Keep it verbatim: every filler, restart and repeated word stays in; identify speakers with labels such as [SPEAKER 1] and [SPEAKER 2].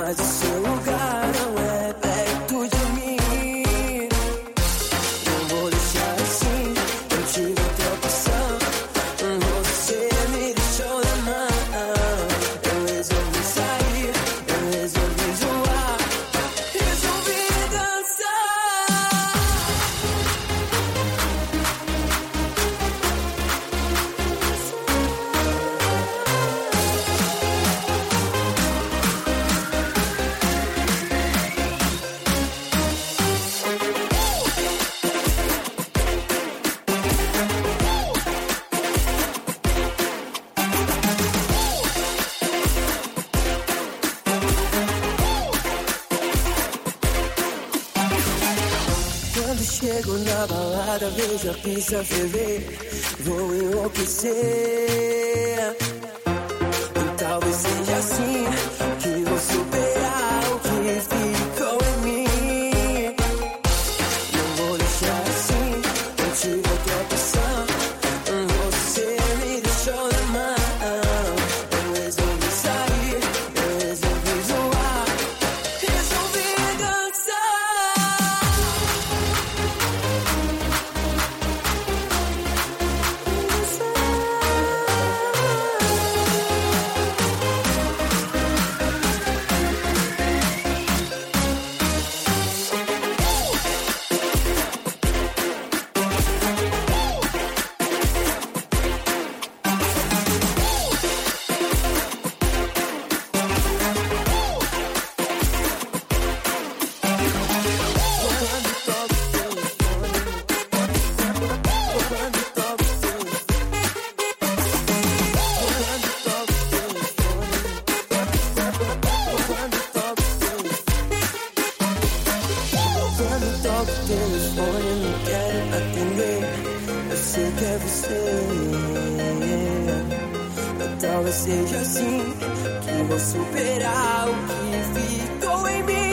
[SPEAKER 1] mas o seu lugar não é perto de mim. Não vou deixar assim, não tive outra opção. Você me deixou na mão. Eu resolvi sair, eu resolvi zoar, resolvi dançar. Quando chego na balada, vejo a pista ferver, vou enlouquecer. E talvez seja assim que vou superar o que ficou em mim. Não vou deixar assim, não tive outra opção. Você me deixou na mão. Eu resolvi sair, eu resolvi zoar, resolvi dançar. Quando toco o telefone, eu não quero atender. Eu sei que é você. Talvez seja assim que vou superar o que ficou em mim.